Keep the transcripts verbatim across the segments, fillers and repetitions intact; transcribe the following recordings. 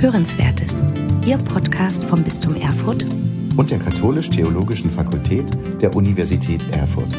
Hörenswertes, Ihr Podcast vom Bistum Erfurt und der Katholisch-Theologischen Fakultät der Universität Erfurt.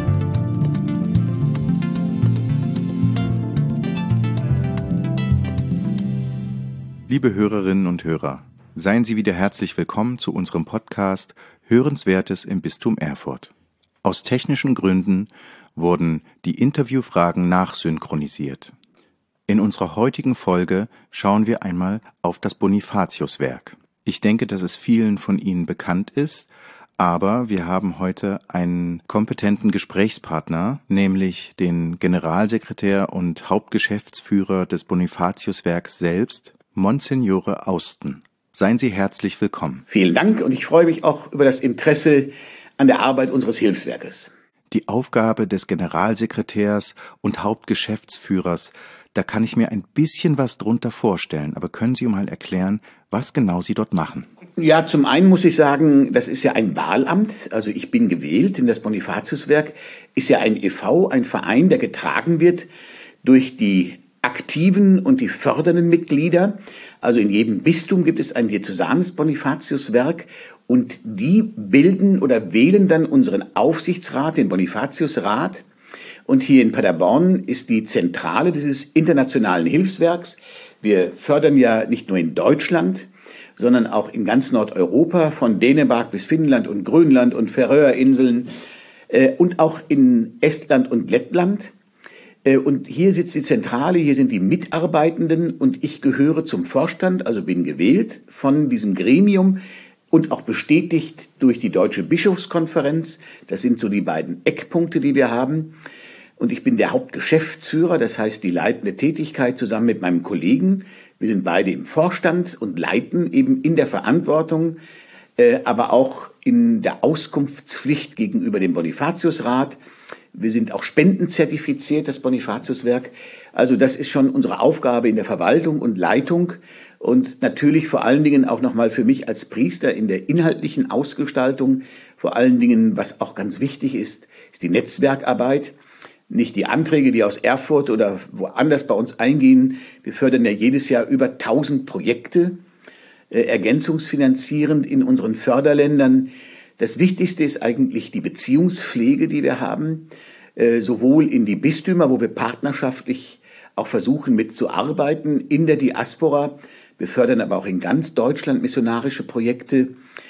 Liebe Hörerinnen und Hörer, seien Sie wieder herzlich willkommen zu unserem Podcast Hörenswertes im Bistum Erfurt. Aus technischen Gründen wurden die Interviewfragen nachsynchronisiert. In unserer heutigen Folge schauen wir einmal auf das Bonifatiuswerk. Ich denke, dass es vielen von Ihnen bekannt ist, aber wir haben heute einen kompetenten Gesprächspartner, nämlich den Generalsekretär und Hauptgeschäftsführer des Bonifatiuswerks selbst, Monsignore Austen. Seien Sie herzlich willkommen. Vielen Dank und ich freue mich auch über das Interesse an der Arbeit unseres Hilfswerkes. Die Aufgabe des Generalsekretärs und Hauptgeschäftsführers, da kann ich mir ein bisschen was drunter vorstellen, aber können Sie mal erklären, was genau Sie dort machen? Ja, zum einen muss ich sagen, das ist ja ein Wahlamt, also ich bin gewählt, denn das Bonifatiuswerk ist ja ein e V, ein Verein, der getragen wird durch die aktiven und die fördernden Mitglieder. Also in jedem Bistum gibt es ein diözesanes Bonifatiuswerk und die bilden oder wählen dann unseren Aufsichtsrat, den Bonifatiusrat. Und hier in Paderborn ist die Zentrale dieses internationalen Hilfswerks. Wir fördern ja nicht nur in Deutschland, sondern auch in ganz Nordeuropa, von Dänemark bis Finnland und Grönland und Färöerinseln äh, und auch in Estland und Lettland. Äh, und hier sitzt die Zentrale, hier sind die Mitarbeitenden und ich gehöre zum Vorstand, also bin gewählt von diesem Gremium und auch bestätigt durch die Deutsche Bischofskonferenz. Das sind so die beiden Eckpunkte, die wir haben. Und ich bin der Hauptgeschäftsführer, das heißt die leitende Tätigkeit zusammen mit meinem Kollegen. Wir sind beide im Vorstand und leiten eben in der Verantwortung, äh, aber auch in der Auskunftspflicht gegenüber dem Bonifatiusrat. Wir sind auch spendenzertifiziert, das Bonifatiuswerk. Also das ist schon unsere Aufgabe in der Verwaltung und Leitung und natürlich vor allen Dingen auch nochmal für mich als Priester in der inhaltlichen Ausgestaltung. Vor allen Dingen, was auch ganz wichtig ist, ist die Netzwerkarbeit. Nicht die Anträge, die aus Erfurt oder woanders bei uns eingehen. Wir fördern ja jedes Jahr über tausend Projekte, äh, ergänzungsfinanzierend in unseren Förderländern. Das Wichtigste ist eigentlich die Beziehungspflege, die wir haben, äh, sowohl in die Bistümer, wo wir partnerschaftlich auch versuchen mitzuarbeiten, in der Diaspora. Wir fördern aber auch in ganz Deutschland missionarische Projekte.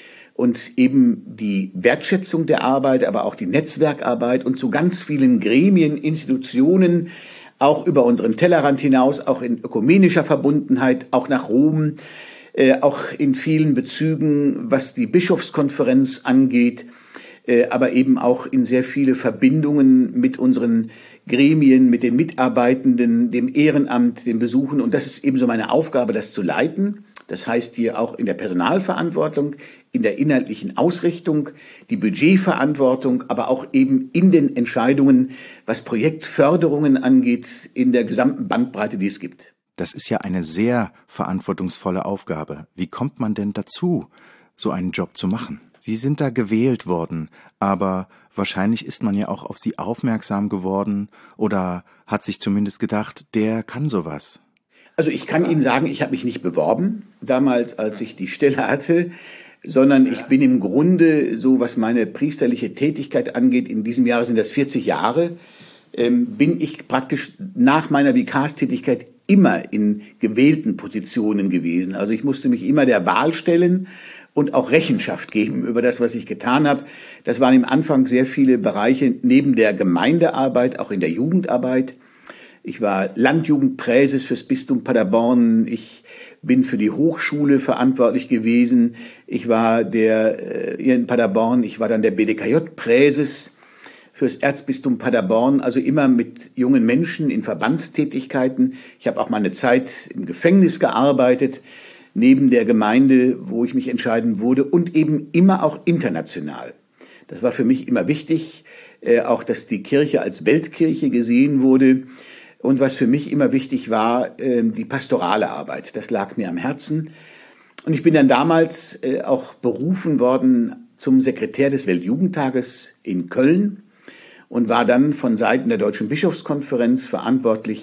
Und eben die Wertschätzung der Arbeit, aber auch die Netzwerkarbeit und zu ganz vielen Gremien, Institutionen, auch über unseren Tellerrand hinaus, auch in ökumenischer Verbundenheit, auch nach Rom, äh, auch in vielen Bezügen, was die Bischofskonferenz angeht, äh, aber eben auch in sehr viele Verbindungen mit unseren Gremien, mit den Mitarbeitenden, dem Ehrenamt, den Besuchen. Und das ist eben so meine Aufgabe, das zu leiten. Das heißt hier auch in der Personalverantwortung, in der inhaltlichen Ausrichtung, die Budgetverantwortung, aber auch eben in den Entscheidungen, was Projektförderungen angeht, in der gesamten Bandbreite, die es gibt. Das ist ja eine sehr verantwortungsvolle Aufgabe. Wie kommt man denn dazu, so einen Job zu machen? Sie sind da gewählt worden, aber wahrscheinlich ist man ja auch auf Sie aufmerksam geworden oder hat sich zumindest gedacht, der kann sowas. Also ich kann Ihnen sagen, ich habe mich nicht beworben, damals, als ich die Stelle hatte, sondern ich bin im Grunde, so was meine priesterliche Tätigkeit angeht, in diesem Jahr sind das vierzig Jahre, ähm, bin ich praktisch nach meiner Vikarstätigkeit immer in gewählten Positionen gewesen. Also ich musste mich immer der Wahl stellen und auch Rechenschaft geben über das, was ich getan habe. Das waren im Anfang sehr viele Bereiche neben der Gemeindearbeit, auch in der Jugendarbeit. Ich war Landjugendpräses fürs Bistum Paderborn. Ich bin für die Hochschule verantwortlich gewesen. Ich war der, hier in Paderborn, ich war dann der B D K J-Präses fürs Erzbistum Paderborn, also immer mit jungen Menschen in Verbandstätigkeiten. Ich habe auch mal eine Zeit im Gefängnis gearbeitet, neben der Gemeinde, wo ich mich entscheiden wurde und eben immer auch international. Das war für mich immer wichtig, äh, auch dass die Kirche als Weltkirche gesehen wurde. Und was für mich immer wichtig war, äh, die pastorale Arbeit. Das lag mir am Herzen. Und ich bin dann damals äh, auch berufen worden zum Sekretär des Weltjugendtages in Köln und war dann von Seiten der Deutschen Bischofskonferenz verantwortlich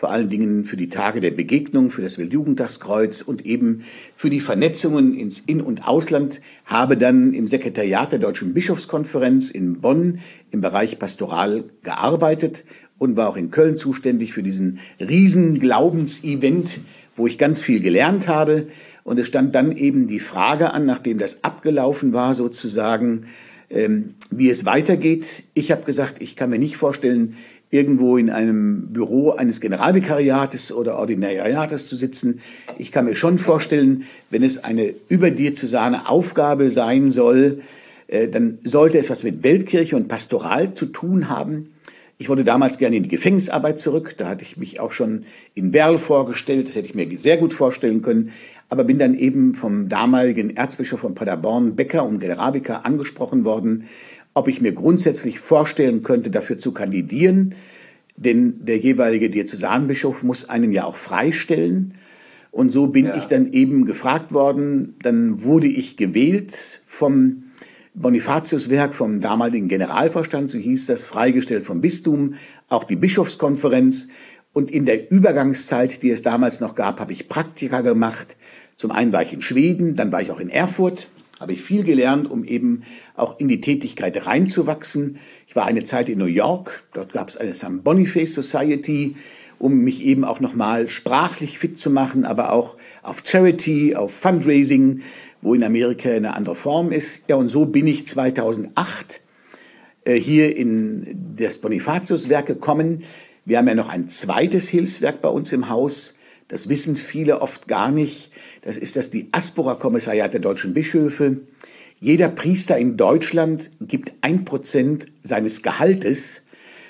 vor allen Dingen für die Tage der Begegnung, für das Weltjugendtagskreuz und eben für die Vernetzungen ins In- und Ausland, habe dann im Sekretariat der Deutschen Bischofskonferenz in Bonn im Bereich Pastoral gearbeitet und war auch in Köln zuständig für diesen riesen Glaubensevent, wo ich ganz viel gelernt habe. Und es stand dann eben die Frage an, nachdem das abgelaufen war sozusagen, ähm, wie es weitergeht. Ich habe gesagt, ich kann mir nicht vorstellen, irgendwo in einem Büro eines Generalvikariates oder Ordinariates zu sitzen. Ich kann mir schon vorstellen, wenn es eine überdiözesane Aufgabe sein soll, äh, dann sollte es was mit Weltkirche und Pastoral zu tun haben. Ich wollte damals gerne in die Gefängnisarbeit zurück. Da hatte ich mich auch schon in Werl vorgestellt. Das hätte ich mir sehr gut vorstellen können. Aber bin dann eben vom damaligen Erzbischof von Paderborn, Becker und Generalvikar, angesprochen worden, ob ich mir grundsätzlich vorstellen könnte, dafür zu kandidieren. Denn der jeweilige Diözesanbischof muss einen ja auch freistellen. Und so bin ja. ich dann eben gefragt worden. Dann wurde ich gewählt vom Bonifatiuswerk, vom damaligen Generalvorstand, so hieß das, freigestellt vom Bistum, auch die Bischofskonferenz. Und in der Übergangszeit, die es damals noch gab, habe ich Praktika gemacht. Zum einen war ich in Schweden, dann war ich auch in Erfurt, habe ich viel gelernt, um eben auch in die Tätigkeit reinzuwachsen. Ich war eine Zeit in New York, dort gab es eine Saint Boniface Society, um mich eben auch nochmal sprachlich fit zu machen, aber auch auf Charity, auf Fundraising, wo in Amerika eine andere Form ist. Ja, und so bin ich zweitausendacht äh, hier in das Bonifatiuswerk gekommen. Wir haben ja noch ein zweites Hilfswerk bei uns im Haus. Das wissen viele oft gar nicht. Das ist das Diaspora-Kommissariat der deutschen Bischöfe. Jeder Priester in Deutschland gibt ein Prozent seines Gehaltes,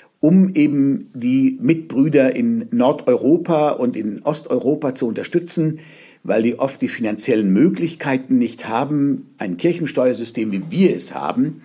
um eben die Mitbrüder in Nordeuropa und in Osteuropa zu unterstützen, weil die oft die finanziellen Möglichkeiten nicht haben, ein Kirchensteuersystem, wie wir es haben.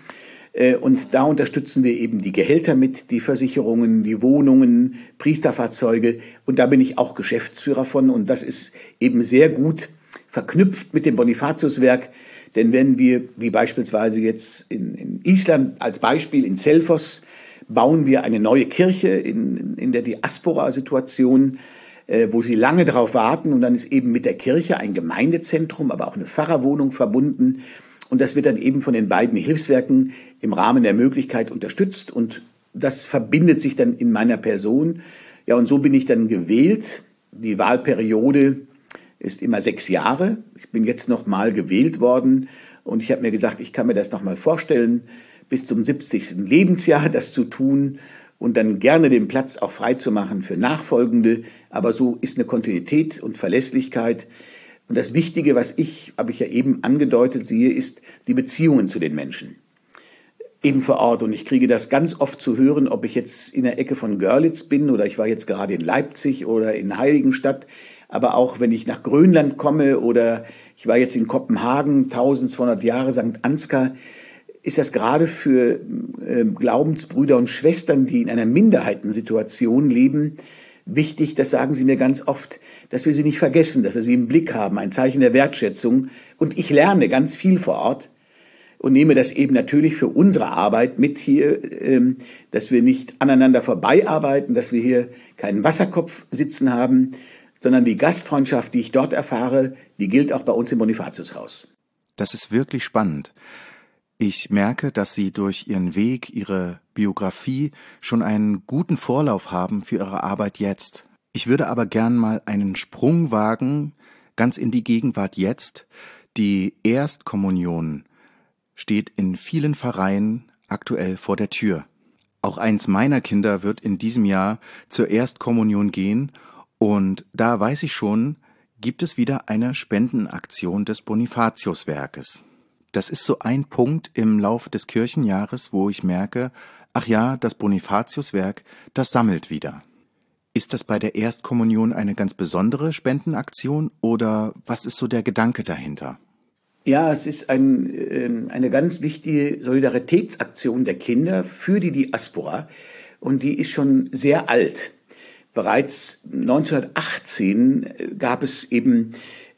Und da unterstützen wir eben die Gehälter mit, die Versicherungen, die Wohnungen, Priesterfahrzeuge. Und da bin ich auch Geschäftsführer von. Und das ist eben sehr gut verknüpft mit dem Bonifatiuswerk. Denn wenn wir, wie beispielsweise jetzt in, in Island als Beispiel, in Selfoss, bauen wir eine neue Kirche in, in der Diaspora-Situation, äh, wo sie lange darauf warten. Und dann ist eben mit der Kirche ein Gemeindezentrum, aber auch eine Pfarrerwohnung verbunden. Und das wird dann eben von den beiden Hilfswerken im Rahmen der Möglichkeit unterstützt. Und das verbindet sich dann in meiner Person. Ja, und so bin ich dann gewählt. Die Wahlperiode ist immer sechs Jahre. Ich bin jetzt noch mal gewählt worden. Und ich habe mir gesagt, ich kann mir das noch mal vorstellen, bis zum siebzigsten Lebensjahr das zu tun und dann gerne den Platz auch frei zu machen für Nachfolgende. Aber so ist eine Kontinuität und Verlässlichkeit. Und das Wichtige, was ich, habe ich ja eben angedeutet, sehe, ist die Beziehungen zu den Menschen. Eben vor Ort. Und ich kriege das ganz oft zu hören, ob ich jetzt in der Ecke von Görlitz bin oder ich war jetzt gerade in Leipzig oder in Heiligenstadt. Aber auch wenn ich nach Grönland komme oder ich war jetzt in Kopenhagen, eintausendzweihundert Jahre Sankt Ansgar, ist das gerade für äh, Glaubensbrüder und Schwestern, die in einer Minderheitensituation leben, wichtig, das sagen sie mir ganz oft, dass wir sie nicht vergessen, dass wir sie im Blick haben, ein Zeichen der Wertschätzung. Und ich lerne ganz viel vor Ort und nehme das eben natürlich für unsere Arbeit mit hier, dass wir nicht aneinander vorbeiarbeiten, dass wir hier keinen Wasserkopf sitzen haben, sondern die Gastfreundschaft, die ich dort erfahre, die gilt auch bei uns im Bonifatiushaus. Das ist wirklich spannend. Ich merke, dass Sie durch Ihren Weg, Ihre Biografie schon einen guten Vorlauf haben für Ihre Arbeit jetzt. Ich würde aber gern mal einen Sprung wagen, ganz in die Gegenwart jetzt. Die Erstkommunion steht in vielen Pfarreien aktuell vor der Tür. Auch eins meiner Kinder wird in diesem Jahr zur Erstkommunion gehen und da weiß ich schon, gibt es wieder eine Spendenaktion des Bonifatiuswerkes. Das ist so ein Punkt im Laufe des Kirchenjahres, wo ich merke, ach ja, das Bonifatiuswerk, das sammelt wieder. Ist das bei der Erstkommunion eine ganz besondere Spendenaktion oder was ist so der Gedanke dahinter? Ja, es ist ein, eine ganz wichtige Solidaritätsaktion der Kinder für die Diaspora und die ist schon sehr alt. Bereits neunzehnhundertachtzehn gab es eben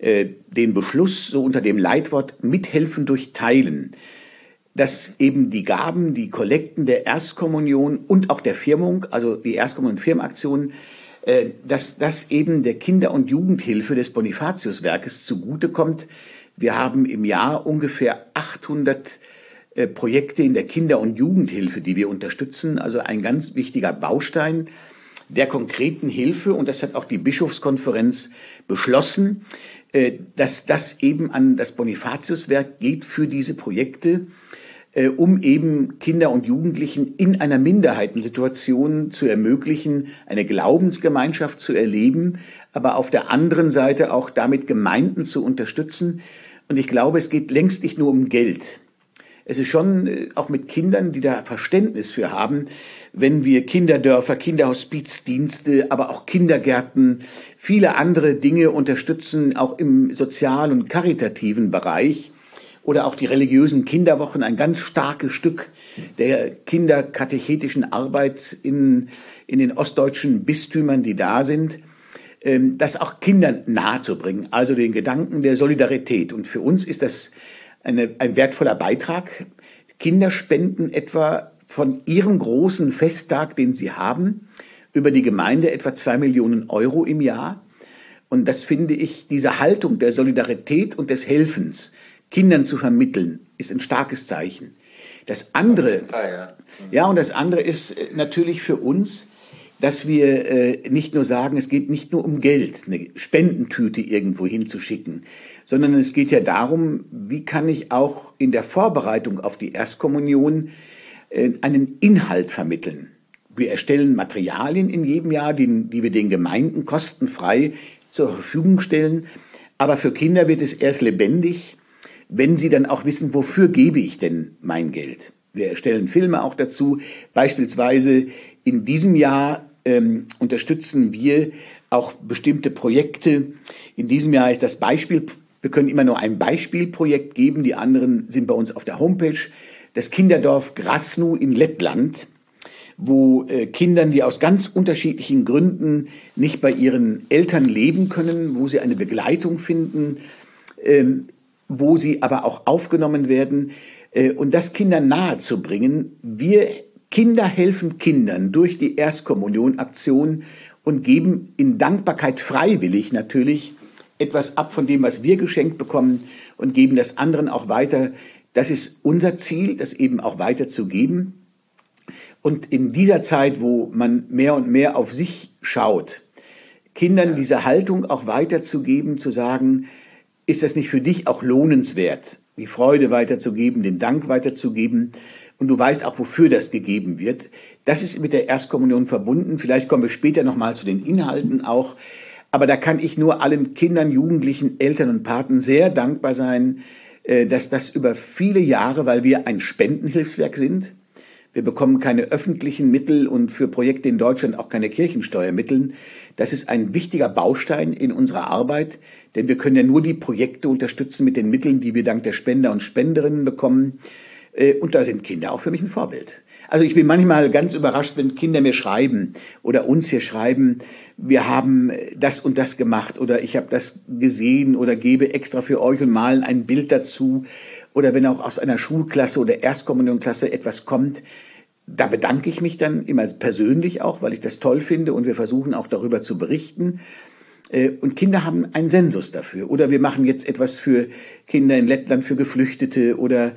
den Beschluss, so unter dem Leitwort Mithelfen durch Teilen, dass eben die Gaben, die Kollekten der Erstkommunion und auch der Firmung, also die Erstkommunion und Firmenaktion, dass das eben der Kinder- und Jugendhilfe des Bonifatiuswerkes zugutekommt. Wir haben im Jahr ungefähr achthundert Projekte in der Kinder- und Jugendhilfe, die wir unterstützen, also ein ganz wichtiger Baustein der konkreten Hilfe. Und das hat auch die Bischofskonferenz beschlossen, dass das eben an das Bonifatiuswerk geht für diese Projekte, um eben Kinder und Jugendlichen in einer Minderheitensituation zu ermöglichen, eine Glaubensgemeinschaft zu erleben, aber auf der anderen Seite auch damit Gemeinden zu unterstützen. Und ich glaube, es geht längst nicht nur um Geld. Es ist schon auch mit Kindern, die da Verständnis für haben, wenn wir Kinderdörfer, Kinderhospizdienste, aber auch Kindergärten, viele andere Dinge unterstützen, auch im sozialen und karitativen Bereich oder auch die religiösen Kinderwochen, ein ganz starkes Stück der kinderkatechetischen Arbeit in, in den ostdeutschen Bistümern, die da sind, das auch Kindern nahezubringen, also den Gedanken der Solidarität. Und für uns ist das Eine, ein wertvoller Beitrag. Kinder spenden etwa von ihrem großen Festtag, den sie haben, über die Gemeinde etwa zwei Millionen Euro im Jahr. Und das finde ich, diese Haltung der Solidarität und des Helfens, Kindern zu vermitteln, ist ein starkes Zeichen. Das andere, ja, und das andere ist natürlich für uns, dass wir äh, nicht nur sagen, es geht nicht nur um Geld, eine Spendentüte irgendwo hinzuschicken, sondern es geht ja darum, wie kann ich auch in der Vorbereitung auf die Erstkommunion äh, einen Inhalt vermitteln. Wir erstellen Materialien in jedem Jahr, die, die wir den Gemeinden kostenfrei zur Verfügung stellen. Aber für Kinder wird es erst lebendig, wenn sie dann auch wissen, wofür gebe ich denn mein Geld. Wir erstellen Filme auch dazu. Beispielsweise in diesem Jahr ähm, unterstützen wir auch bestimmte Projekte. In diesem Jahr ist das Beispiel, wir können immer nur ein Beispielprojekt geben, die anderen sind bei uns auf der Homepage. Das Kinderdorf Grasnu in Lettland, wo äh, Kindern, die aus ganz unterschiedlichen Gründen nicht bei ihren Eltern leben können, wo sie eine Begleitung finden, ähm, wo sie aber auch aufgenommen werden, äh, und das Kindern nahezubringen. Wir Kinder helfen Kindern durch die Erstkommunion-Aktion und geben in Dankbarkeit freiwillig natürlich etwas ab von dem, was wir geschenkt bekommen, und geben das anderen auch weiter. Das ist unser Ziel, das eben auch weiterzugeben. Und in dieser Zeit, wo man mehr und mehr auf sich schaut, Kindern diese Haltung auch weiterzugeben, zu sagen, ist das nicht für dich auch lohnenswert, die Freude weiterzugeben, den Dank weiterzugeben, und du weißt auch, wofür das gegeben wird. Das ist mit der Erstkommunion verbunden. Vielleicht kommen wir später nochmal zu den Inhalten auch. Aber da kann ich nur allen Kindern, Jugendlichen, Eltern und Paten sehr dankbar sein, dass das über viele Jahre, weil wir ein Spendenhilfswerk sind, wir bekommen keine öffentlichen Mittel und für Projekte in Deutschland auch keine Kirchensteuermittel. Das ist ein wichtiger Baustein in unserer Arbeit, denn wir können ja nur die Projekte unterstützen mit den Mitteln, die wir dank der Spender und Spenderinnen bekommen. Und da sind Kinder auch für mich ein Vorbild. Also ich bin manchmal ganz überrascht, wenn Kinder mir schreiben oder uns hier schreiben, wir haben das und das gemacht oder ich habe das gesehen oder gebe extra für euch und malen ein Bild dazu. Oder wenn auch aus einer Schulklasse oder Erstkommunionklasse etwas kommt, da bedanke ich mich dann immer persönlich auch, weil ich das toll finde, und wir versuchen auch darüber zu berichten. Und Kinder haben einen Sensus dafür. Oder wir machen jetzt etwas für Kinder in Lettland, für Geflüchtete oder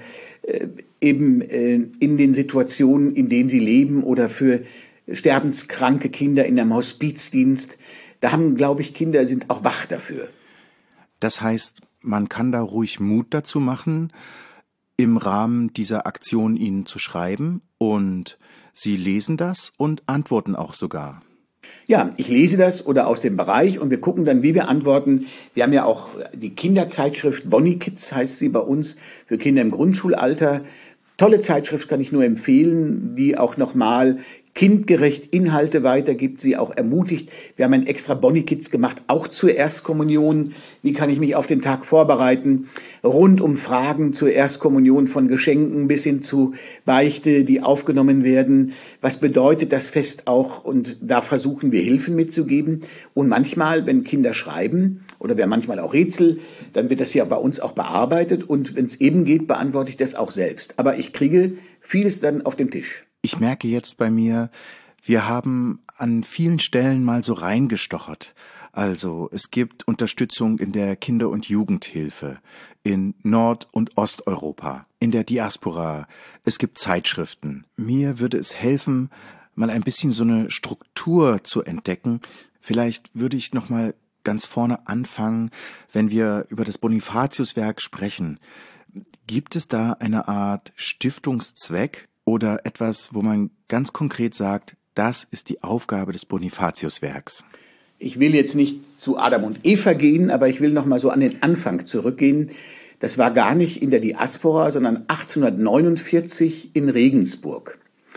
eben in den Situationen, in denen sie leben, oder für sterbenskranke Kinder in einem Hospizdienst. Da haben, glaube ich, Kinder sind auch wach dafür. Das heißt, man kann da ruhig Mut dazu machen, im Rahmen dieser Aktion Ihnen zu schreiben, und Sie lesen das und antworten auch sogar. Ja, ich lese das oder aus dem Bereich, und wir gucken dann, wie wir antworten. Wir haben ja auch die Kinderzeitschrift Bonnie Kids, heißt sie bei uns, für Kinder im Grundschulalter. Tolle Zeitschrift, kann ich nur empfehlen, die auch nochmal kindgerecht Inhalte weitergibt, sie auch ermutigt. Wir haben ein extra Bonnie Kids gemacht, auch zur Erstkommunion. Wie kann ich mich auf den Tag vorbereiten? Rund um Fragen zur Erstkommunion, von Geschenken bis hin zu Beichte, die aufgenommen werden. Was bedeutet das Fest auch? Und da versuchen wir Hilfen mitzugeben. Und manchmal, wenn Kinder schreiben oder wir manchmal auch Rätsel, dann wird das ja bei uns auch bearbeitet. Und wenn es eben geht, beantworte ich das auch selbst. Aber ich kriege vieles dann auf den Tisch. Ich merke jetzt bei mir, Wir haben an vielen Stellen mal so reingestochert. Also es gibt Unterstützung in der Kinder- und Jugendhilfe, in Nord- und Osteuropa, in der Diaspora. Es gibt Zeitschriften. Mir würde es helfen, mal ein bisschen so eine Struktur zu entdecken. Vielleicht würde ich noch mal ganz vorne anfangen, wenn wir über das Bonifatiuswerk sprechen. Gibt es da eine Art Stiftungszweck oder etwas, wo man ganz konkret sagt, das ist die Aufgabe des Bonifatiuswerks? Ich will jetzt nicht zu Adam und Eva gehen, aber ich will noch mal so an den Anfang zurückgehen. Das war gar nicht in der Diaspora, sondern achtzehnhundertneunundvierzig in Regensburg.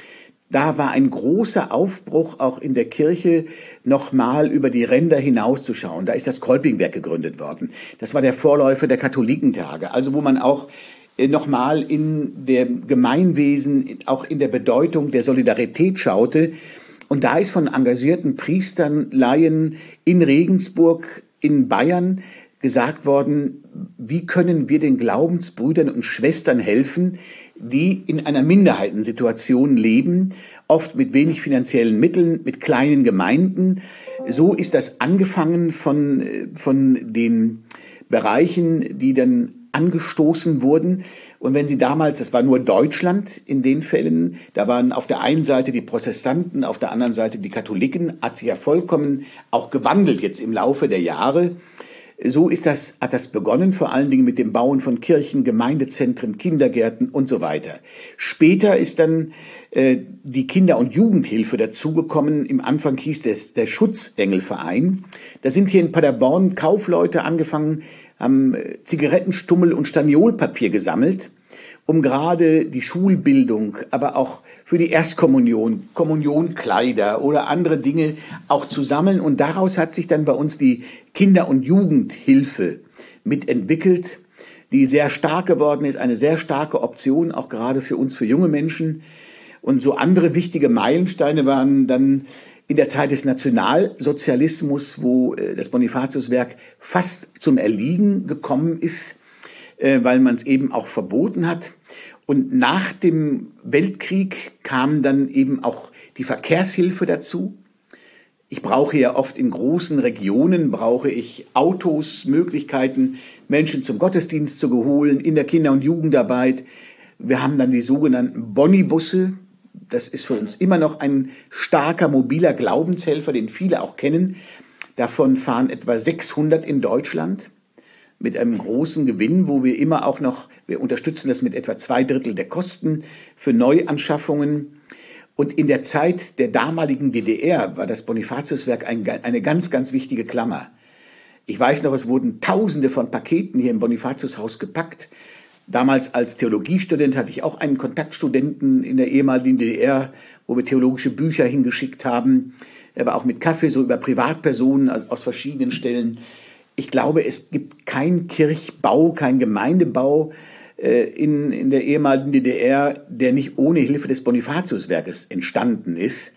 Da war ein großer Aufbruch auch in der Kirche, nochmal über die Ränder hinauszuschauen. Da ist das Kolpingwerk gegründet worden. Das war der Vorläufer der Katholikentage, also wo man auch nochmal in dem Gemeinwesen, auch in der Bedeutung der Solidarität schaute. Und da ist von engagierten Priestern, Laien in Regensburg, in Bayern gesagt worden, wie können wir den Glaubensbrüdern und Schwestern helfen, die in einer Minderheitensituation leben, oft mit wenig finanziellen Mitteln, mit kleinen Gemeinden. So ist das angefangen von, von den Bereichen, die dann angestoßen wurden. Und wenn Sie damals, das war nur Deutschland in den Fällen, da waren auf der einen Seite die Protestanten, auf der anderen Seite die Katholiken, hat sich ja vollkommen auch gewandelt jetzt im Laufe der Jahre. So ist das, hat das begonnen, vor allen Dingen mit dem Bauen von Kirchen, Gemeindezentren, Kindergärten und so weiter. Später ist dann äh, die Kinder- und Jugendhilfe dazugekommen. Im Anfang hieß das der Schutzengelverein. Da sind hier in Paderborn Kaufleute angefangen, haben Zigarettenstummel und Staniolpapier gesammelt, um gerade die Schulbildung, aber auch für die Erstkommunion, Kommunionkleider oder andere Dinge auch zu sammeln. Und daraus hat sich dann bei uns die Kinder- und Jugendhilfe mitentwickelt, die sehr stark geworden ist, eine sehr starke Option, auch gerade für uns, für junge Menschen. Und so andere wichtige Meilensteine waren dann in der Zeit des Nationalsozialismus, wo das Bonifatiuswerk fast zum Erliegen gekommen ist, weil man es eben auch verboten hat. Und nach dem Weltkrieg kam dann eben auch die Verkehrshilfe dazu. Ich brauche ja oft in großen Regionen, brauche ich Autos, Möglichkeiten, Menschen zum Gottesdienst zu holen, in der Kinder- und Jugendarbeit. Wir haben dann die sogenannten Bonibusse. Das ist für uns immer noch ein starker mobiler Glaubenshelfer, den viele auch kennen. Davon fahren etwa sechshundert in Deutschland mit einem großen Gewinn, wo wir immer auch noch, wir unterstützen das mit etwa zwei Drittel der Kosten für Neuanschaffungen. Und in der Zeit der damaligen D D R war das Bonifatiuswerk ein, eine ganz, ganz wichtige Klammer. Ich weiß noch, es wurden Tausende von Paketen hier im Bonifatiushaus gepackt. Damals als Theologiestudent hatte ich auch einen Kontaktstudenten in der ehemaligen D D R, wo wir theologische Bücher hingeschickt haben, aber auch mit Kaffee, so über Privatpersonen aus verschiedenen Stellen. Ich glaube, es gibt keinen Kirchbau, keinen Gemeindebau äh, in, in der ehemaligen D D R, der nicht ohne Hilfe des Bonifatiuswerkes entstanden ist.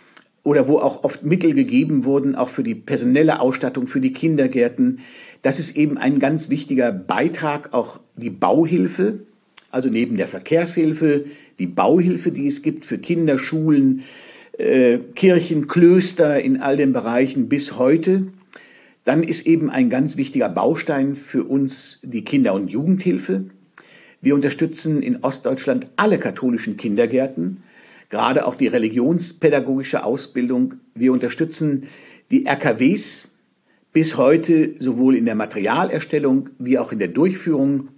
Oder wo auch oft Mittel gegeben wurden, auch für die personelle Ausstattung, für die Kindergärten. Das ist eben ein ganz wichtiger Beitrag, auch die Bauhilfe, also neben der Verkehrshilfe, die Bauhilfe, die es gibt für Kinder, Schulen, äh, Kirchen, Klöster in all den Bereichen bis heute. Dann ist eben ein ganz wichtiger Baustein für uns die Kinder- und Jugendhilfe. Wir unterstützen in Ostdeutschland alle katholischen Kindergärten, gerade auch die religionspädagogische Ausbildung. Wir unterstützen die R K Ws bis heute sowohl in der Materialerstellung wie auch in der Durchführung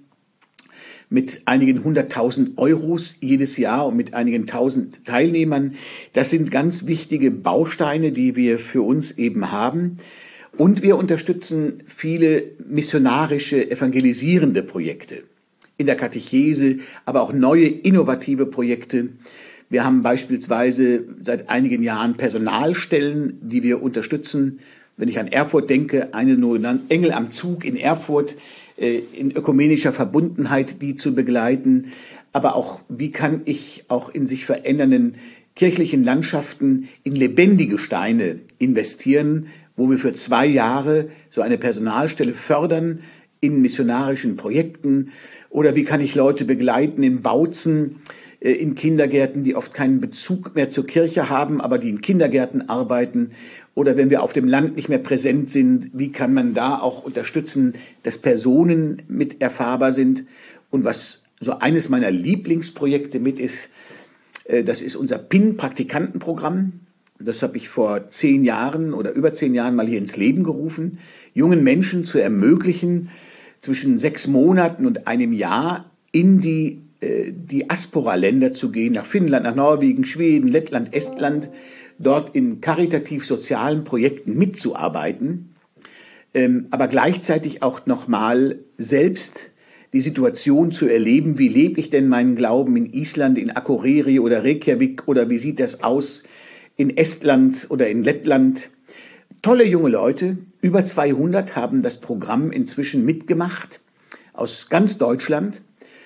mit einigen hunderttausend Euros jedes Jahr und mit einigen tausend Teilnehmern. Das sind ganz wichtige Bausteine, die wir für uns eben haben. Und wir unterstützen viele missionarische, evangelisierende Projekte in der Katechese, aber auch neue, innovative Projekte. Wir haben beispielsweise seit einigen Jahren Personalstellen, die wir unterstützen. Wenn ich an Erfurt denke, eine nur Engel am Zug in Erfurt, äh, in ökumenischer Verbundenheit, die zu begleiten. Aber auch, wie kann ich auch in sich verändernden kirchlichen Landschaften in lebendige Steine investieren, wo wir für zwei Jahre so eine Personalstelle fördern in missionarischen Projekten? Oder wie kann ich Leute begleiten in Bautzen, äh, in Kindergärten, die oft keinen Bezug mehr zur Kirche haben, aber die in Kindergärten arbeiten? Oder wenn wir auf dem Land nicht mehr präsent sind, wie kann man da auch unterstützen, dass Personen mit erfahrbar sind? Und was so eines meiner Lieblingsprojekte mit ist, äh, das ist unser P I N-Praktikantenprogramm. Das habe ich vor zehn Jahren oder über zehn Jahren mal hier ins Leben gerufen, jungen Menschen zu ermöglichen, zwischen sechs Monaten und einem Jahr in die äh, Diaspora-Länder zu gehen, nach Finnland, nach Norwegen, Schweden, Lettland, Estland, dort in karitativ-sozialen Projekten mitzuarbeiten, ähm, aber gleichzeitig auch nochmal selbst die Situation zu erleben, wie lebe ich denn meinen Glauben in Island, in Akureyri oder Reykjavik oder wie sieht das aus in Estland oder in Lettland. Tolle junge Leute, über zweihundert haben das Programm inzwischen mitgemacht, aus ganz Deutschland.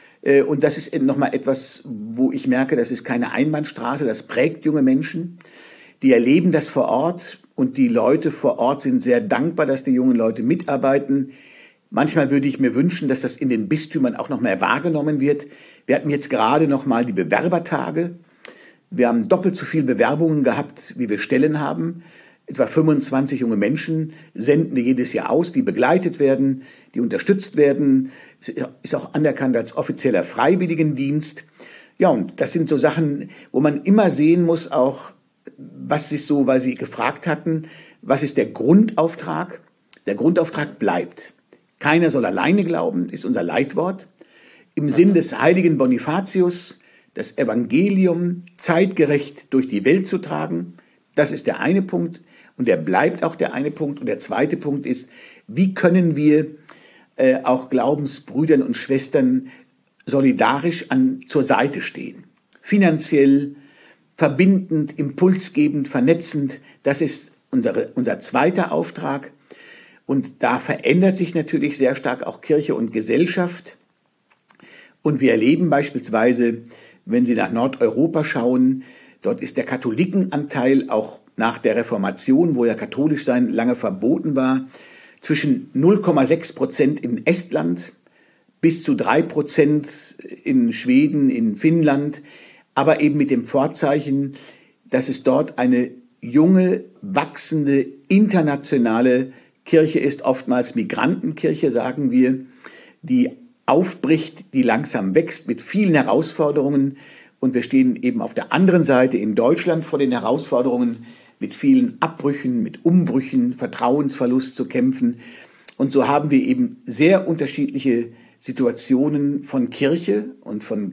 Und das ist nochmal etwas, wo ich merke, das ist keine Einbahnstraße, das prägt junge Menschen. Die erleben das vor Ort und die Leute vor Ort sind sehr dankbar, dass die jungen Leute mitarbeiten. Manchmal würde ich mir wünschen, dass das in den Bistümern auch noch mehr wahrgenommen wird. Wir hatten jetzt gerade noch mal die Bewerbertage. Wir haben doppelt so viele Bewerbungen gehabt, wie wir Stellen haben. Etwa fünfundzwanzig junge Menschen senden wir jedes Jahr aus, die begleitet werden, die unterstützt werden. Ist auch anerkannt als offizieller Freiwilligendienst. Ja, und das sind so Sachen, wo man immer sehen muss, auch was ist so, weil Sie gefragt hatten, was ist der Grundauftrag? Der Grundauftrag bleibt. Keiner soll alleine glauben, ist unser Leitwort. Im Sinn des heiligen Bonifatius, das Evangelium zeitgerecht durch die Welt zu tragen, das ist der eine Punkt und der bleibt auch der eine Punkt. Und der zweite Punkt ist, wie können wir äh, auch Glaubensbrüdern und Schwestern solidarisch an, zur Seite stehen? Finanziell, verbindend, impulsgebend, vernetzend, das ist unsere, unser zweiter Auftrag. Und da verändert sich natürlich sehr stark auch Kirche und Gesellschaft. Und wir erleben beispielsweise, wenn Sie nach Nordeuropa schauen, dort ist der Katholikenanteil auch nach der Reformation, wo ja katholisch sein lange verboten war, zwischen null Komma sechs Prozent in Estland bis zu drei Prozent in Schweden, in Finnland, aber eben mit dem Vorzeichen, dass es dort eine junge, wachsende, internationale Kirche ist, oftmals Migrantenkirche, sagen wir, die aufbricht, die langsam wächst mit vielen Herausforderungen. Und wir stehen eben auf der anderen Seite in Deutschland vor den Herausforderungen, mit vielen Abbrüchen, mit Umbrüchen, Vertrauensverlust zu kämpfen. Und so haben wir eben sehr unterschiedliche Situationen von Kirche und von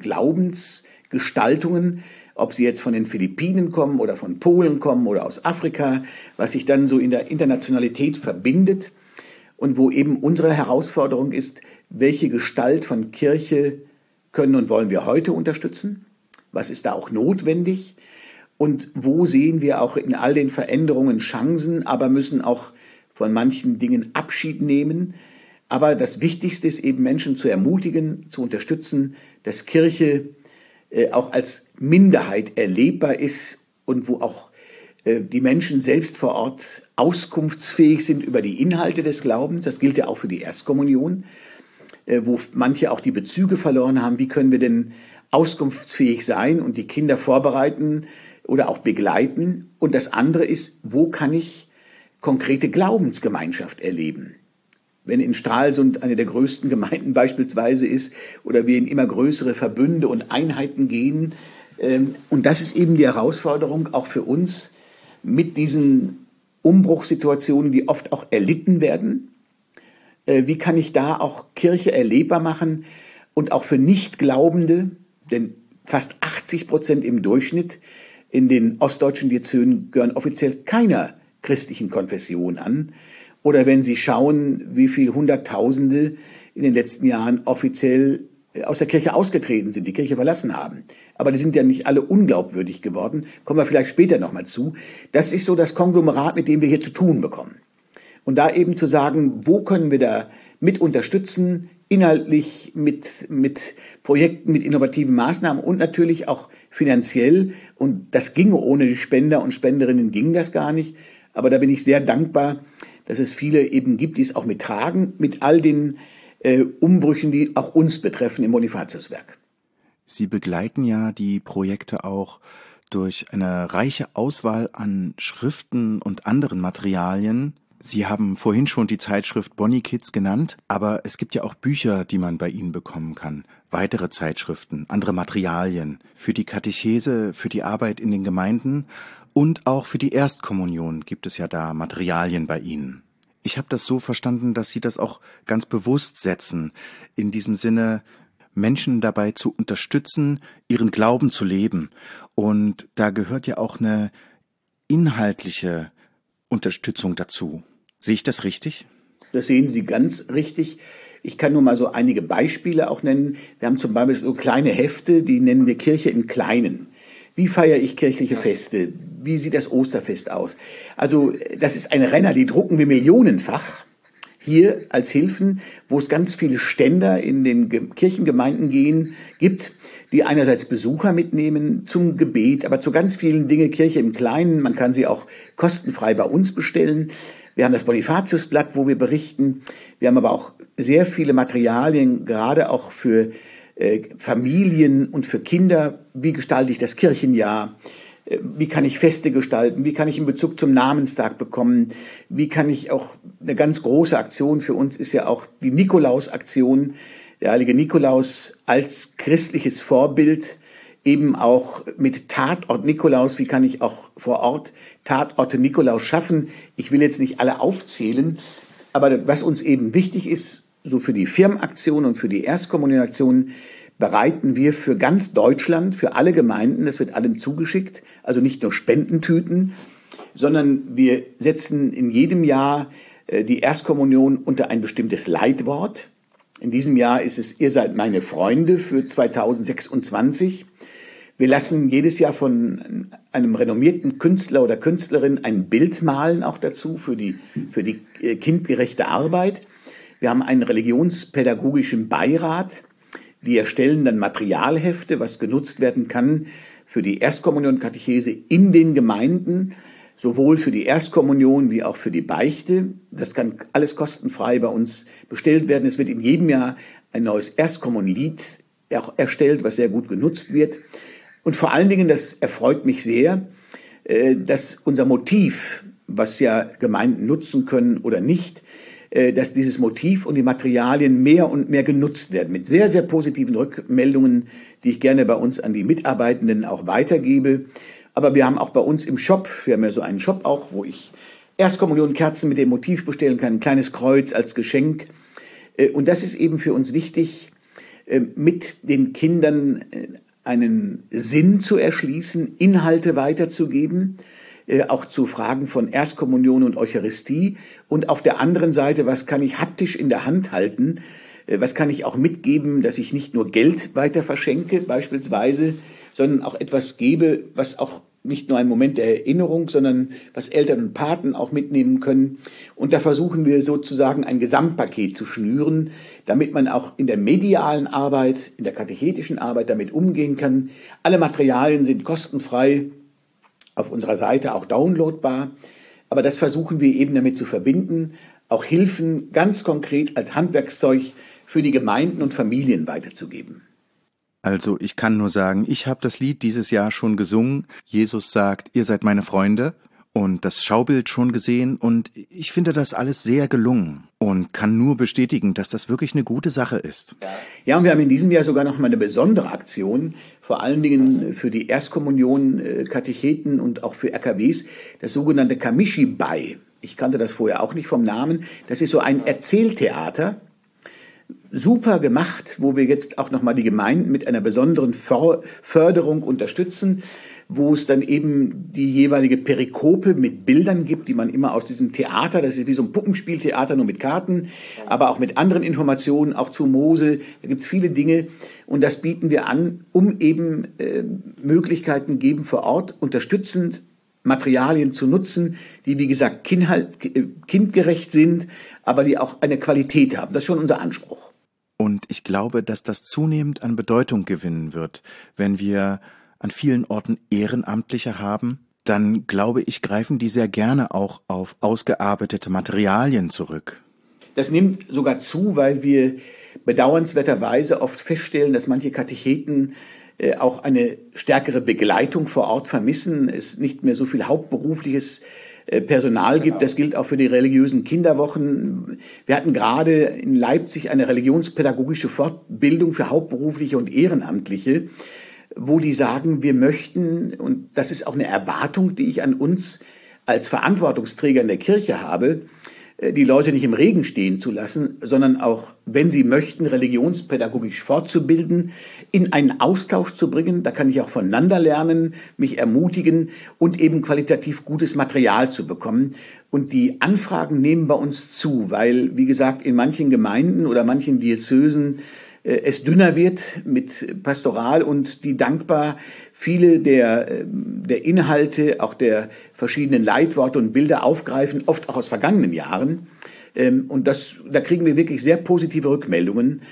Glaubensgestaltungen, ob sie jetzt von den Philippinen kommen oder von Polen kommen oder aus Afrika, was sich dann so in der Internationalität verbindet und wo eben unsere Herausforderung ist, welche Gestalt von Kirche können und wollen wir heute unterstützen? Was ist da auch notwendig? Und wo sehen wir auch in all den Veränderungen Chancen, aber müssen auch von manchen Dingen Abschied nehmen? Aber das Wichtigste ist eben, Menschen zu ermutigen, zu unterstützen, dass Kirche äh, auch als Minderheit erlebbar ist und wo auch äh, die Menschen selbst vor Ort auskunftsfähig sind über die Inhalte des Glaubens. Das gilt ja auch für die Erstkommunion, äh, wo manche auch die Bezüge verloren haben. Wie können wir denn auskunftsfähig sein und die Kinder vorbereiten oder auch begleiten? Und das andere ist, wo kann ich konkrete Glaubensgemeinschaft erleben? Wenn in Stralsund eine der größten Gemeinden beispielsweise ist oder wir in immer größere Verbünde und Einheiten gehen. Und das ist eben die Herausforderung auch für uns mit diesen Umbruchssituationen, die oft auch erlitten werden. Wie kann ich da auch Kirche erlebbar machen und auch für Nichtglaubende, denn fast achtzig Prozent im Durchschnitt in den ostdeutschen Diözesen gehören offiziell keiner christlichen Konfession an. Oder wenn Sie schauen, wie viele Hunderttausende in den letzten Jahren offiziell aus der Kirche ausgetreten sind, die Kirche verlassen haben. Aber die sind ja nicht alle unglaubwürdig geworden. Kommen wir vielleicht später nochmal zu. Das ist so das Konglomerat, mit dem wir hier zu tun bekommen. Und da eben zu sagen, wo können wir da mit unterstützen, inhaltlich mit, mit Projekten, mit innovativen Maßnahmen und natürlich auch finanziell. Und das ginge ohne die Spender und Spenderinnen, ging das gar nicht. Aber da bin ich sehr dankbar, dass es viele eben gibt, die es auch mittragen, mit all den äh, Umbrüchen, die auch uns betreffen im Bonifatiuswerk. Sie begleiten ja die Projekte auch durch eine reiche Auswahl an Schriften und anderen Materialien. Sie haben vorhin schon die Zeitschrift Bonnie Kids genannt, aber es gibt ja auch Bücher, die man bei Ihnen bekommen kann. Weitere Zeitschriften, andere Materialien für die Katechese, für die Arbeit in den Gemeinden und auch für die Erstkommunion gibt es ja da Materialien bei Ihnen. Ich habe das so verstanden, dass Sie das auch ganz bewusst setzen, in diesem Sinne Menschen dabei zu unterstützen, ihren Glauben zu leben. Und da gehört ja auch eine inhaltliche Unterstützung dazu. Sehe ich das richtig? Das sehen Sie ganz richtig. Ich kann nur mal so einige Beispiele auch nennen. Wir haben zum Beispiel so kleine Hefte, die nennen wir Kirche im Kleinen. Wie feiere ich kirchliche Feste? Wie sieht das Osterfest aus? Also das ist ein Renner, die drucken wir millionenfach hier als Hilfen, wo es ganz viele Ständer in den Kirchengemeinden gehen, gibt, die einerseits Besucher mitnehmen zum Gebet, aber zu ganz vielen Dingen Kirche im Kleinen. Man kann sie auch kostenfrei bei uns bestellen. Wir haben das Bonifatiusblatt, wo wir berichten. Wir haben aber auch sehr viele Materialien, gerade auch für äh, Familien und für Kinder. Wie gestalte ich das Kirchenjahr? Wie kann ich Feste gestalten? Wie kann ich einen Bezug zum Namenstag bekommen? Wie kann ich auch, eine ganz große Aktion für uns ist ja auch die Nikolaus-Aktion. Der heilige Nikolaus als christliches Vorbild, eben auch mit Tatort Nikolaus. Wie kann ich auch vor Ort Tatorte Nikolaus schaffen? Ich will jetzt nicht alle aufzählen, aber was uns eben wichtig ist, so für die Firmenaktion und für die Erstkommunionaktion, bereiten wir für ganz Deutschland, für alle Gemeinden, das wird allen zugeschickt, also nicht nur Spendentüten, sondern wir setzen in jedem Jahr äh, die Erstkommunion unter ein bestimmtes Leitwort. In diesem Jahr ist es Ihr seid meine Freunde für zweitausendsechsundzwanzig. Wir lassen jedes Jahr von einem renommierten Künstler oder Künstlerin ein Bild malen, auch dazu für die, für die äh, kindgerechte Arbeit. Wir haben einen religionspädagogischen Beirat. Die erstellen dann Materialhefte, was genutzt werden kann für die Erstkommunion-Katechese in den Gemeinden, sowohl für die Erstkommunion wie auch für die Beichte. Das kann alles kostenfrei bei uns bestellt werden. Es wird in jedem Jahr ein neues Erstkommunionlied erstellt, was sehr gut genutzt wird. Und vor allen Dingen, das erfreut mich sehr, dass unser Motiv, was ja Gemeinden nutzen können oder nicht, dass dieses Motiv und die Materialien mehr und mehr genutzt werden, mit sehr, sehr positiven Rückmeldungen, die ich gerne bei uns an die Mitarbeitenden auch weitergebe. Aber wir haben auch bei uns im Shop, wir haben ja so einen Shop auch, wo ich Erstkommunionkerzen mit dem Motiv bestellen kann, ein kleines Kreuz als Geschenk. Und das ist eben für uns wichtig, mit den Kindern einen Sinn zu erschließen, Inhalte weiterzugeben, auch zu Fragen von Erstkommunion und Eucharistie. Und auf der anderen Seite, was kann ich haptisch in der Hand halten? Was kann ich auch mitgeben, dass ich nicht nur Geld weiter verschenke beispielsweise, sondern auch etwas gebe, was auch nicht nur ein Moment der Erinnerung, sondern was Eltern und Paten auch mitnehmen können. Und da versuchen wir sozusagen ein Gesamtpaket zu schnüren, damit man auch in der medialen Arbeit, in der katechetischen Arbeit damit umgehen kann. Alle Materialien sind kostenfrei auf unserer Seite auch downloadbar. Aber das versuchen wir eben damit zu verbinden, auch Hilfen ganz konkret als Handwerkszeug für die Gemeinden und Familien weiterzugeben. Also ich kann nur sagen, ich habe das Lied dieses Jahr schon gesungen. Jesus sagt, ihr seid meine Freunde, und das Schaubild schon gesehen, und ich finde das alles sehr gelungen und kann nur bestätigen, dass das wirklich eine gute Sache ist. Ja, und wir haben in diesem Jahr sogar noch mal eine besondere Aktion, vor allen Dingen für die Erstkommunion, Katecheten und auch für R K Ws, das sogenannte Kamischi-Bei. Ich kannte das vorher auch nicht vom Namen. Das ist so ein Erzähltheater, super gemacht, wo wir jetzt auch nochmal die Gemeinden mit einer besonderen Förderung unterstützen, wo es dann eben die jeweilige Perikope mit Bildern gibt, die man immer aus diesem Theater, das ist wie so ein Puppenspieltheater, nur mit Karten, aber auch mit anderen Informationen, auch zu Mose, da gibt es viele Dinge, und das bieten wir an, um eben äh, Möglichkeiten geben vor Ort, unterstützend Materialien zu nutzen, die wie gesagt kindgerecht sind, aber die auch eine Qualität haben. Das ist schon unser Anspruch. Und ich glaube, dass das zunehmend an Bedeutung gewinnen wird, wenn wir an vielen Orten Ehrenamtliche haben, dann glaube ich, greifen die sehr gerne auch auf ausgearbeitete Materialien zurück. Das nimmt sogar zu, weil wir bedauernswerterweise oft feststellen, dass manche Katecheten äh, auch eine stärkere Begleitung vor Ort vermissen, es nicht mehr so viel hauptberufliches äh, Personal gibt. Das gilt auch für die religiösen Kinderwochen. Wir hatten gerade in Leipzig eine religionspädagogische Fortbildung für Hauptberufliche und Ehrenamtliche, wo die sagen, wir möchten, und das ist auch eine Erwartung, die ich an uns als Verantwortungsträger in der Kirche habe, die Leute nicht im Regen stehen zu lassen, sondern auch, wenn sie möchten, religionspädagogisch fortzubilden, in einen Austausch zu bringen. Da kann ich auch voneinander lernen, mich ermutigen und eben qualitativ gutes Material zu bekommen. Und die Anfragen nehmen bei uns zu, weil, wie gesagt, in manchen Gemeinden oder manchen Diözesen äh, es dünner wird mit Pastoral und die dankbar viele der, der Inhalte, auch der verschiedenen Leitworte und Bilder aufgreifen, oft auch aus vergangenen Jahren. Und das, da kriegen wir wirklich sehr positive Rückmeldungen.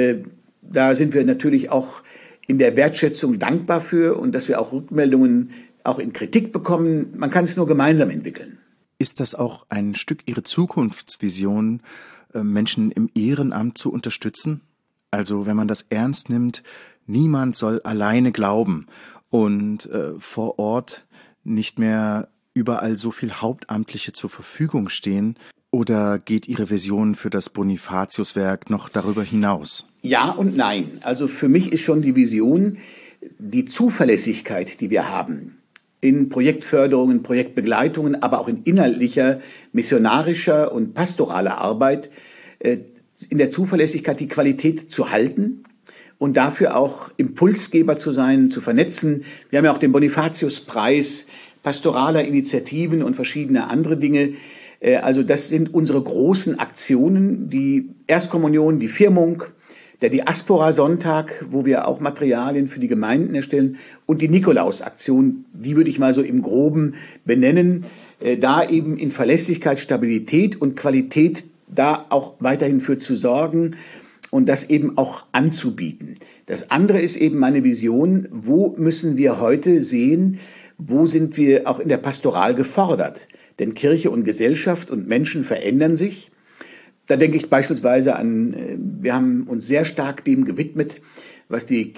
Da sind wir natürlich auch in der Wertschätzung dankbar für und dass wir auch Rückmeldungen auch in Kritik bekommen. Man kann es nur gemeinsam entwickeln. Ist das auch ein Stück Ihre Zukunftsvision, Menschen im Ehrenamt zu unterstützen? Also wenn man das ernst nimmt, niemand soll alleine glauben und äh, vor Ort nicht mehr überall so viel Hauptamtliche zur Verfügung stehen? Oder geht Ihre Vision für das Bonifatiuswerk noch darüber hinaus? Ja und nein. Also für mich ist schon die Vision, die Zuverlässigkeit, die wir haben, in Projektförderungen, Projektbegleitungen, aber auch in inhaltlicher, missionarischer und pastoraler Arbeit, äh, in der Zuverlässigkeit die Qualität zu halten und dafür auch Impulsgeber zu sein, zu vernetzen. Wir haben ja auch den Bonifatiuspreis pastoraler Initiativen und verschiedene andere Dinge. Also das sind unsere großen Aktionen, die Erstkommunion, die Firmung, der Diaspora-Sonntag, wo wir auch Materialien für die Gemeinden erstellen und die Nikolaus-Aktion, die würde ich mal so im Groben benennen, da eben in Verlässlichkeit, Stabilität und Qualität da auch weiterhin für zu sorgen und das eben auch anzubieten. Das andere ist eben meine Vision, wo müssen wir heute sehen, wo sind wir auch in der Pastoral gefordert? Denn Kirche und Gesellschaft und Menschen verändern sich. Da denke ich beispielsweise an, wir haben uns sehr stark dem gewidmet, was die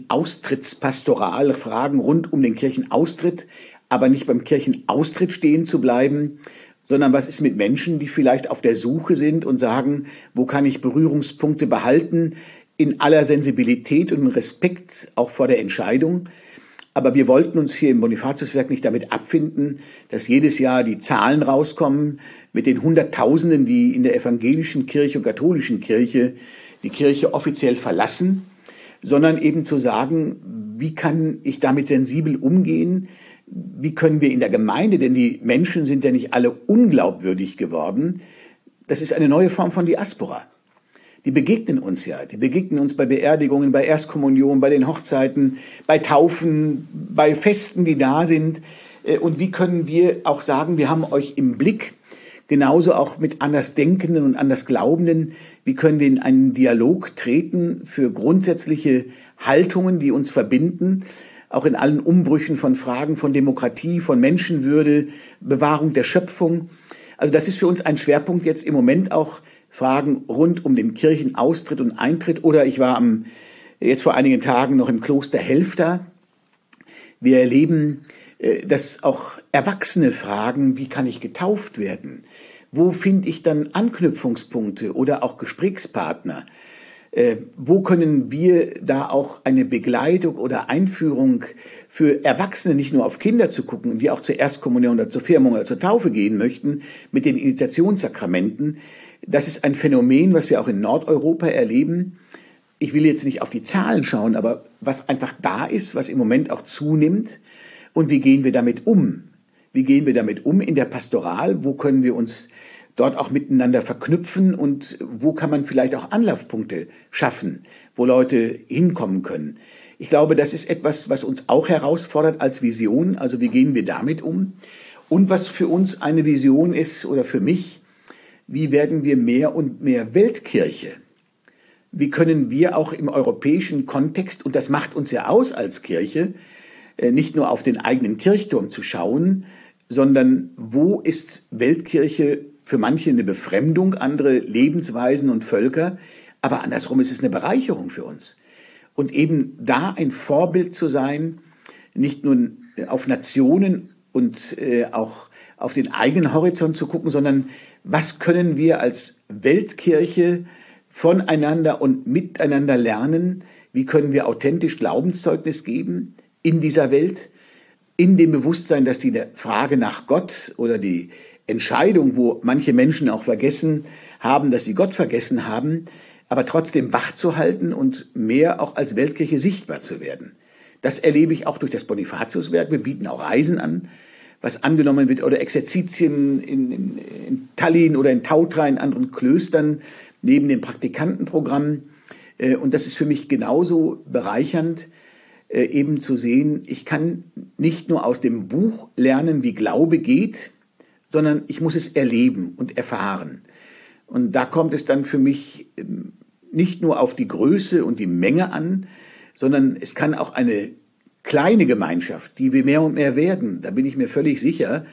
Kirchenaustrittspastoral Fragen rund um den Kirchenaustritt, aber nicht beim Kirchenaustritt stehen zu bleiben, sondern was ist mit Menschen, die vielleicht auf der Suche sind und sagen, wo kann ich Berührungspunkte behalten, in aller Sensibilität und Respekt auch vor der Entscheidung. Aber wir wollten uns hier im Bonifatiuswerk nicht damit abfinden, dass jedes Jahr die Zahlen rauskommen mit den Hunderttausenden, die in der evangelischen Kirche und katholischen Kirche die Kirche offiziell verlassen, sondern eben zu sagen, wie kann ich damit sensibel umgehen? Wie können wir in der Gemeinde, denn die Menschen sind ja nicht alle unglaubwürdig geworden. Das ist eine neue Form von Diaspora. Die begegnen uns ja, die begegnen uns bei Beerdigungen, bei Erstkommunion, bei den Hochzeiten, bei Taufen, bei Festen, die da sind. Und wie können wir auch sagen, wir haben euch im Blick, genauso auch mit Andersdenkenden und Andersglaubenden, wie können wir in einen Dialog treten für grundsätzliche Haltungen, die uns verbinden, auch in allen Umbrüchen von Fragen von Demokratie, von Menschenwürde, Bewahrung der Schöpfung. Also das ist für uns ein Schwerpunkt jetzt im Moment auch Fragen rund um den Kirchenaustritt und Eintritt. Oder ich war am, jetzt vor einigen Tagen noch im Kloster Helfta. Wir erleben, dass auch Erwachsene fragen, wie kann ich getauft werden? Wo finde ich dann Anknüpfungspunkte oder auch Gesprächspartner? Äh, wo können wir da auch eine Begleitung oder Einführung für Erwachsene, nicht nur auf Kinder zu gucken, die auch zur Erstkommunion oder zur Firmung oder zur Taufe gehen möchten, mit den Initiationssakramenten? Das ist ein Phänomen, was wir auch in Nordeuropa erleben. Ich will jetzt nicht auf die Zahlen schauen, aber was einfach da ist, was im Moment auch zunimmt. Und wie gehen wir damit um? Wie gehen wir damit um in der Pastoral? Wo können wir uns dort auch miteinander verknüpfen und wo kann man vielleicht auch Anlaufpunkte schaffen, wo Leute hinkommen können? Ich glaube, das ist etwas, was uns auch herausfordert als Vision. Also wie gehen wir damit um? Und was für uns eine Vision ist oder für mich, wie werden wir mehr und mehr Weltkirche? Wie können wir auch im europäischen Kontext, und das macht uns ja aus als Kirche, nicht nur auf den eigenen Kirchturm zu schauen, sondern wo ist Weltkirche für manche eine Befremdung, andere Lebensweisen und Völker, aber andersrum ist es eine Bereicherung für uns. Und eben da ein Vorbild zu sein, nicht nur auf Nationen und äh, auch auf den eigenen Horizont zu gucken, sondern was können wir als Weltkirche voneinander und miteinander lernen? Wie können wir authentisch Glaubenszeugnis geben in dieser Welt? In dem Bewusstsein, dass die Frage nach Gott oder die Entscheidung, wo manche Menschen auch vergessen haben, dass sie Gott vergessen haben, aber trotzdem wach zu halten und mehr auch als Weltkirche sichtbar zu werden. Das erlebe ich auch durch das Bonifatiuswerk. Wir bieten auch Reisen an, was angenommen wird, oder Exerzitien in, in, in Tallinn oder in Tautra, in anderen Klöstern, neben dem Praktikantenprogramm. Und das ist für mich genauso bereichernd, eben zu sehen, ich kann nicht nur aus dem Buch lernen, wie Glaube geht, sondern ich muss es erleben und erfahren. Und da kommt es dann für mich nicht nur auf die Größe und die Menge an, sondern es kann auch eine kleine Gemeinschaft, die wir mehr und mehr werden, da bin ich mir völlig sicher.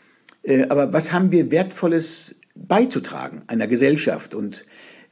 Aber was haben wir Wertvolles beizutragen einer Gesellschaft? Und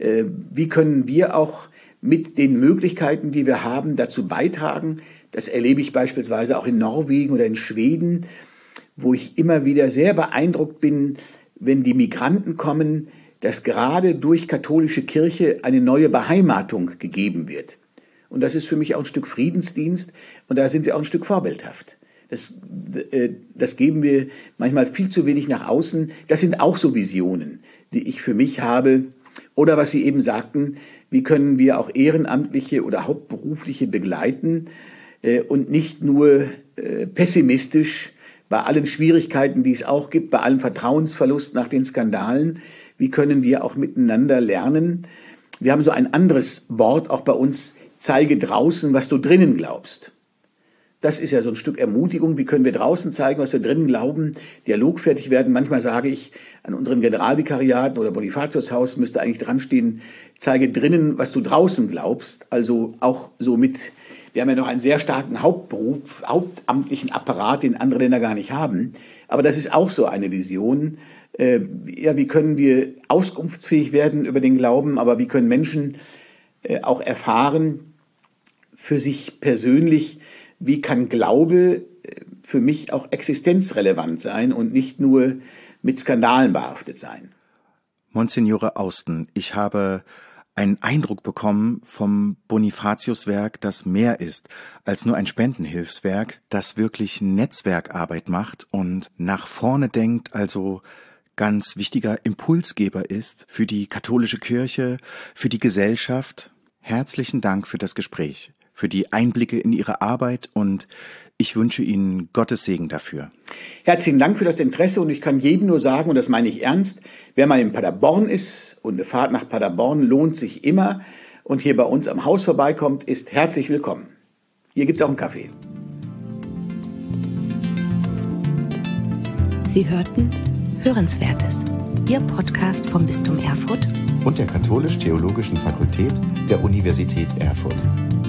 wie können wir auch mit den Möglichkeiten, die wir haben, dazu beitragen? Das erlebe ich beispielsweise auch in Norwegen oder in Schweden, wo ich immer wieder sehr beeindruckt bin, wenn die Migranten kommen, dass gerade durch katholische Kirche eine neue Beheimatung gegeben wird. Und das ist für mich auch ein Stück Friedensdienst und da sind wir auch ein Stück vorbildhaft. Das, äh, das geben wir manchmal viel zu wenig nach außen. Das sind auch so Visionen, die ich für mich habe. Oder was Sie eben sagten, wie können wir auch Ehrenamtliche oder Hauptberufliche begleiten äh, und nicht nur äh, pessimistisch bei allen Schwierigkeiten, die es auch gibt, bei allem Vertrauensverlust nach den Skandalen. Wie können wir auch miteinander lernen? Wir haben so ein anderes Wort auch bei uns, zeige draußen, was du drinnen glaubst. Das ist ja so ein Stück Ermutigung. Wie können wir draußen zeigen, was wir drinnen glauben, dialogfertig werden? Manchmal sage ich, an unseren Generalvikariaten oder Bonifatiushaus müsste eigentlich dran stehen, zeige drinnen, was du draußen glaubst. Also auch so mit, wir haben ja noch einen sehr starken Hauptberuf, hauptamtlichen Apparat, den andere Länder gar nicht haben. Aber das ist auch so eine Vision. Äh, ja, wie können wir auskunftsfähig werden über den Glauben, aber wie können Menschen äh, auch erfahren, für sich persönlich, wie kann Glaube für mich auch existenzrelevant sein und nicht nur mit Skandalen behaftet sein. Monsignore Austen, ich habe einen Eindruck bekommen vom Bonifatiuswerk, das mehr ist als nur ein Spendenhilfswerk, das wirklich Netzwerkarbeit macht und nach vorne denkt, also ganz wichtiger Impulsgeber ist für die katholische Kirche, für die Gesellschaft. Herzlichen Dank für das Gespräch, für die Einblicke in Ihre Arbeit und ich wünsche Ihnen Gottes Segen dafür. Herzlichen Dank für das Interesse und ich kann jedem nur sagen, und das meine ich ernst, wer mal in Paderborn ist und eine Fahrt nach Paderborn lohnt sich immer und hier bei uns am Haus vorbeikommt, ist herzlich willkommen. Hier gibt's auch einen Kaffee. Sie hörten Hörenswertes, Ihr Podcast vom Bistum Erfurt und der Katholisch-Theologischen Fakultät der Universität Erfurt.